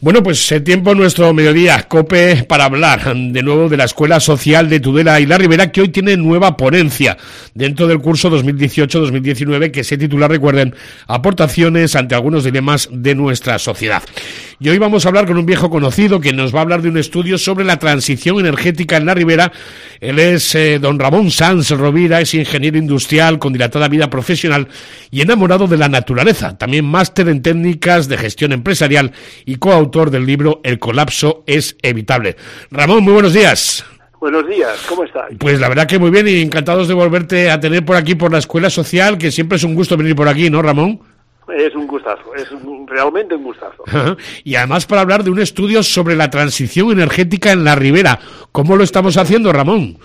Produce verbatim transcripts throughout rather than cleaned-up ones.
Bueno, pues el tiempo nuestro mediodía, COPE, para hablar de nuevo de la Escuela Social de Tudela y la Ribera, que hoy tiene nueva ponencia dentro del curso dos mil dieciocho dos mil diecinueve, que se titula, recuerden, Aportaciones ante algunos dilemas de nuestra sociedad. Y hoy vamos a hablar con un viejo conocido que nos va a hablar de un estudio sobre la transición energética en la Ribera. Él es eh, don Ramón Sanz Rovira, es ingeniero industrial con dilatada vida profesional y enamorado de la naturaleza. También máster en técnicas de gestión empresarial y coautor del libro El colapso es evitable. Ramón, muy buenos días. Buenos días, ¿cómo estás? Pues la verdad que muy bien y encantados de volverte a tener por aquí por la Escuela Social, que siempre es un gusto venir por aquí, ¿no, Ramón? Es un gustazo, es un, realmente un gustazo. Ajá. Y además para hablar de un estudio sobre la transición energética en la Ribera. ¿Cómo lo estamos haciendo, Ramón?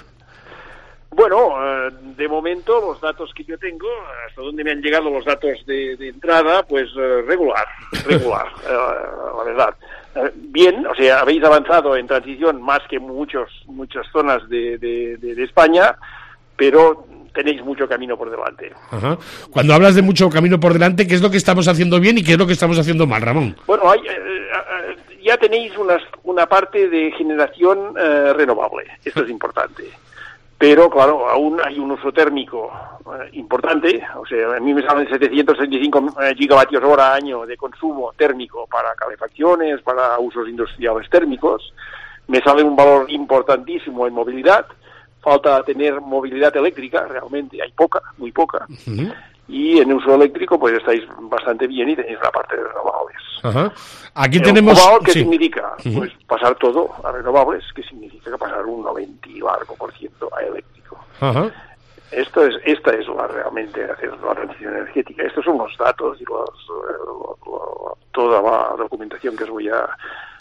Bueno, eh, de momento los datos que yo tengo, hasta donde me han llegado los datos de, de entrada, pues eh, regular, regular, eh, la verdad. Eh, bien, o sea, habéis avanzado en transición más que muchos, muchas zonas de, de, de, de España, pero tenéis mucho camino por delante. Ajá. Cuando hablas de mucho camino por delante, ¿qué es lo que estamos haciendo bien y qué es lo que estamos haciendo mal, Ramón? Bueno, hay, eh, ya tenéis unas, una parte de generación eh, renovable, esto es importante. Pero, claro, aún hay un uso térmico eh, importante, o sea, a mí me salen setecientos treinta y cinco gigavatios hora año de consumo térmico para calefacciones, para usos industriales térmicos, me sale un valor importantísimo en movilidad, falta tener movilidad eléctrica, realmente hay poca, muy poca, uh-huh. Y en uso eléctrico pues estáis bastante bien y tenéis una parte de renovables. Ajá. Aquí ¿El tenemos... ¿Qué sí. significa? Uh-huh. Pues pasar todo a renovables, que significa pasar un noventa y largo por ciento a eléctrico. Uh-huh. Esto es, esta es la realmente hacer la transición energética. Estos son los datos y los, lo, lo, toda la documentación que os voy a,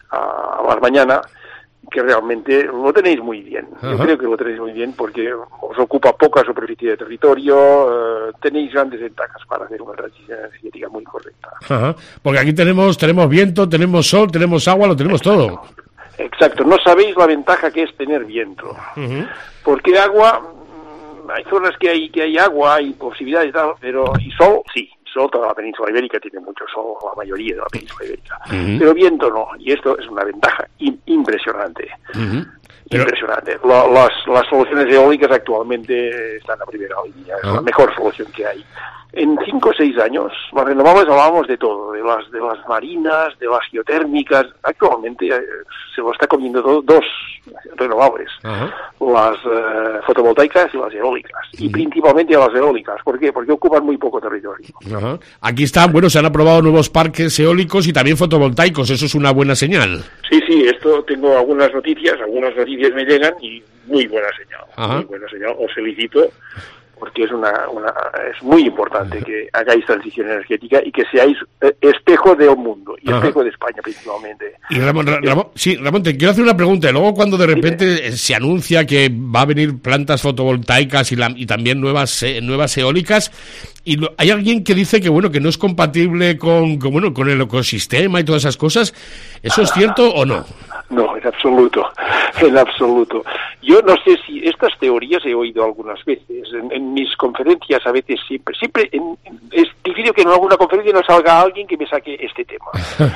a hablar mañana, que realmente lo tenéis muy bien. Uh-huh. Yo creo que lo tenéis muy bien porque os ocupa poca superficie de territorio, eh, tenéis grandes ventajas para hacer una transición energética muy correcta. Uh-huh. Porque aquí tenemos tenemos viento, tenemos sol, tenemos agua, lo tenemos Exacto. todo. Exacto, no sabéis la ventaja que es tener viento. Uh-huh. Porque agua, hay zonas que hay que hay agua, hay posibilidades y tal, pero y sol, sí. Sol, toda la península ibérica tiene mucho sol, la mayoría de la península ibérica. Uh-huh. Pero viento no, y esto es una ventaja in- impresionante. Uh-huh. Pero... Impresionante. La, las, las soluciones eólicas actualmente están a primera línea, es uh-huh. la mejor solución que hay. En cinco o seis años, las renovables hablábamos de todo, de las de las marinas, de las geotérmicas. Actualmente eh, se lo está comiendo todo, dos renovables, uh-huh. las eh, fotovoltaicas y las eólicas, uh-huh. y principalmente las eólicas. ¿Por qué? Porque ocupan muy poco territorio. Uh-huh. Aquí están, bueno, se han aprobado nuevos parques eólicos y también fotovoltaicos, eso es una buena señal. Sí, sí, esto tengo algunas noticias, algunas noticias me llegan y muy buena señal, uh-huh. muy buena señal, os felicito. Porque es una, una es muy importante que hagáis transición energética y que seáis eh, espejo del mundo y Ajá. espejo de España principalmente. Y Ramón, Ramón, sí, Ramón, te quiero hacer una pregunta. Y luego cuando de repente sí. se anuncia que va a venir plantas fotovoltaicas y, la, y también nuevas eh, nuevas eólicas, y lo, hay alguien que dice que bueno que no es compatible con, con bueno con el ecosistema y todas esas cosas. ¿Eso es cierto o no? No, en absoluto, en absoluto. Yo no sé si estas teorías he oído algunas veces, en, en mis conferencias a veces siempre, siempre en, en, es difícil que en alguna conferencia no salga alguien que me saque este tema.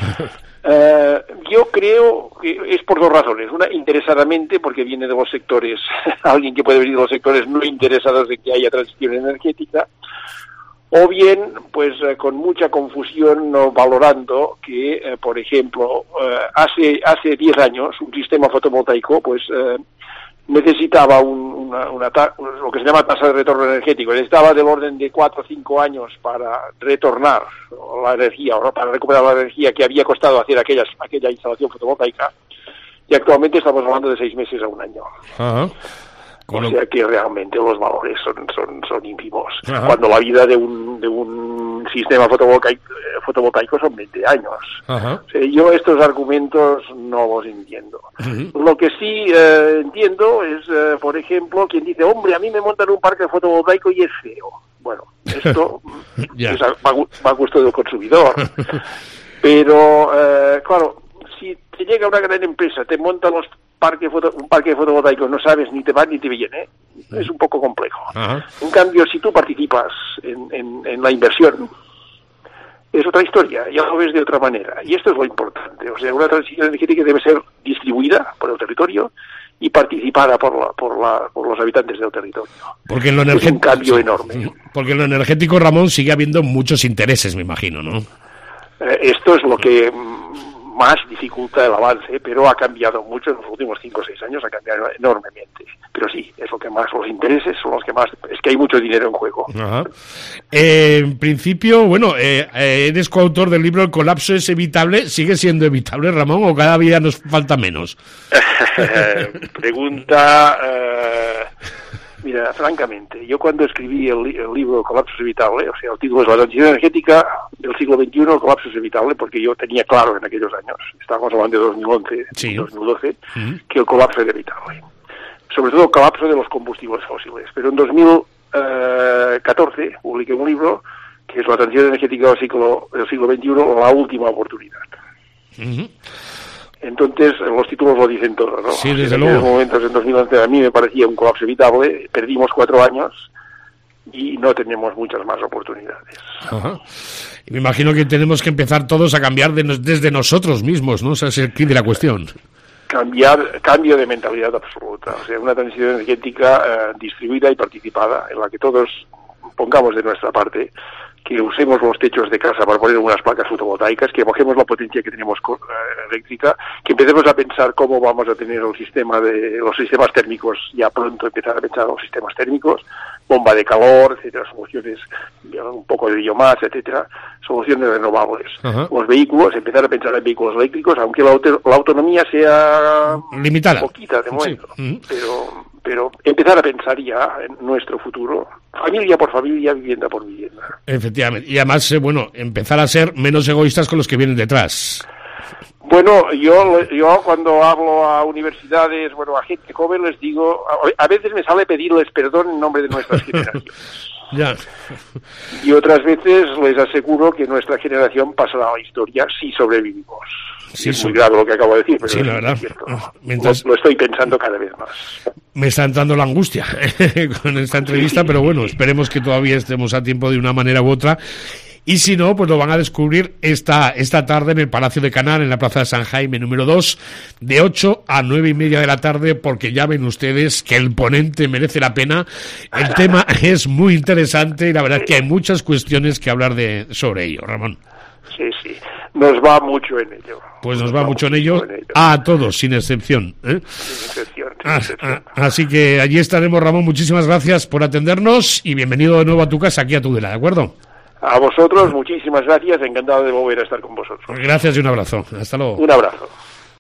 uh, yo creo que es por dos razones. Una, interesadamente, porque viene de los sectores, alguien que puede venir de los sectores no interesados en que haya transición energética, o bien, pues eh, con mucha confusión, no valorando que, eh, por ejemplo, eh, hace hace diez años un sistema fotovoltaico, pues eh, necesitaba un, una, una ta- lo que se llama tasa de retorno energético, necesitaba del orden de cuatro o cinco años para retornar la energía, o para recuperar la energía que había costado hacer aquellas, aquella instalación fotovoltaica, y actualmente estamos hablando de seis meses a un año. Uh-huh. O sea que realmente los valores son son son ínfimos. Ajá. Cuando la vida de un de un sistema fotovoltaico, fotovoltaico son veinte años. Ajá. O sea, yo estos argumentos no los entiendo. Uh-huh. Lo que sí eh, entiendo es, eh, por ejemplo, quien dice, hombre, a mí me montan un parque fotovoltaico y es feo. Bueno, esto yeah. es a, va, va a gusto del consumidor. Pero, eh, claro, si te llega una gran empresa, te monta los parque foto, un parque fotovoltaico, no sabes ni te va ni te viene, es un poco complejo. Ajá. En cambio, si tú participas en, en, en la inversión, es otra historia, ya lo ves de otra manera. Y esto es lo importante. O sea, una transición energética debe ser distribuida por el territorio y participada por la, por la, por los habitantes del territorio. Porque en lo energético, es un cambio enorme. Porque en lo energético, Ramón, sigue habiendo muchos intereses, me imagino, ¿no? Eh, esto es lo que más dificulta el avance, pero ha cambiado mucho en los últimos cinco o seis años, ha cambiado enormemente. Pero sí, es lo que más, los intereses son los que más, es que hay mucho dinero en juego. Ajá. Eh, en principio, bueno, eh, eh, eres coautor del libro El colapso es evitable. ¿Sigue siendo evitable, Ramón, o cada día nos falta menos? Pregunta... Eh... Mira, francamente, yo cuando escribí el, li el libro Colapso es evitable, o sea, el título es La transición energética del siglo veintiuno, el colapso es evitable, porque yo tenía claro en aquellos años, estábamos hablando de dos mil once, sí. dos mil doce, Uh-huh. que el colapso era evitable. Sobre todo el colapso de los combustibles fósiles. Pero en dos mil catorce publiqué un libro que es La transición energética del siglo, del siglo veintiuno, la última oportunidad. Uh-huh. Entonces, los títulos lo dicen todo, ¿no? Sí, desde en luego. aquellos momentos, en dos mil once, a mí me parecía un colapso evitable, perdimos cuatro años y no tenemos muchas más oportunidades. Ajá. Y me imagino que tenemos que empezar todos a cambiar de nos, desde nosotros mismos, ¿no? O sea, es el quid de la cuestión. Cambiar, cambio de mentalidad absoluta, o sea, una transición energética eh, distribuida y participada, en la que todos pongamos de nuestra parte, que usemos los techos de casa para poner unas placas fotovoltaicas, que bajemos la potencia que tenemos eh, eléctrica, que empecemos a pensar cómo vamos a tener el sistema de los sistemas térmicos, ya pronto empezar a pensar en los sistemas térmicos, bomba de calor, etcétera, soluciones, un poco de biomasa, etcétera, soluciones renovables. Ajá. Los vehículos, empezar a pensar en vehículos eléctricos, aunque la, auto la autonomía sea limitada, poquita de momento, sí. Uh-huh. pero pero empezar a pensar ya en nuestro futuro, familia por familia, vivienda por vivienda. Efectivamente, y además, eh, bueno, empezar a ser menos egoístas con los que vienen detrás. Bueno, yo yo cuando hablo a universidades, bueno, a gente joven les digo, a, a veces me sale pedirles perdón en nombre de nuestras generaciones. Ya. Y otras veces les aseguro que nuestra generación pasará a la historia si sobrevivimos. Sí, es sí. muy grave lo que acabo de decir, pero Sí, es la verdad. cierto. Mientras... Lo, lo estoy pensando cada vez más. Me está entrando la angustia con esta entrevista, pero bueno, esperemos que todavía estemos a tiempo de una manera u otra. Y si no, pues lo van a descubrir esta, esta tarde en el Palacio de Canal, en la Plaza de San Jaime número dos, de ocho a nueve y media de la tarde, porque ya ven ustedes que el ponente merece la pena. El tema es muy interesante y la verdad es que hay muchas cuestiones que hablar de sobre ello, Ramón. Sí, sí, nos va mucho en ello. Pues nos, nos va, va mucho en ello, en ello, a todos, sin excepción. ¿eh? Sin excepción, sin ah, excepción. Ah, así que allí estaremos, Ramón, muchísimas gracias por atendernos y bienvenido de nuevo a tu casa, aquí a Tudela, ¿de acuerdo? A vosotros, muchísimas gracias, encantado de volver a estar con vosotros. Gracias y un abrazo, hasta luego. Un abrazo.